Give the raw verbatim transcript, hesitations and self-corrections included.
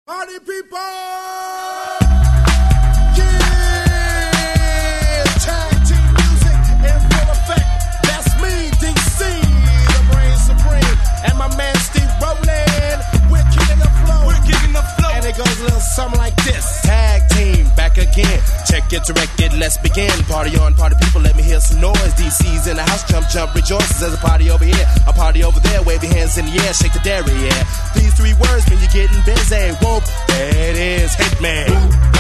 Party people! Goes a little something like this. Tag team back again. Check it, direct it, let's begin. Party on, party people, let me hear some noise. D C's in the house, jump, jump, rejoices. There's a party over here, a party over there. Wave your hands in the air, shake the dairy, yeah. These three words mean you're getting busy. Whoop, there it is, Hitman.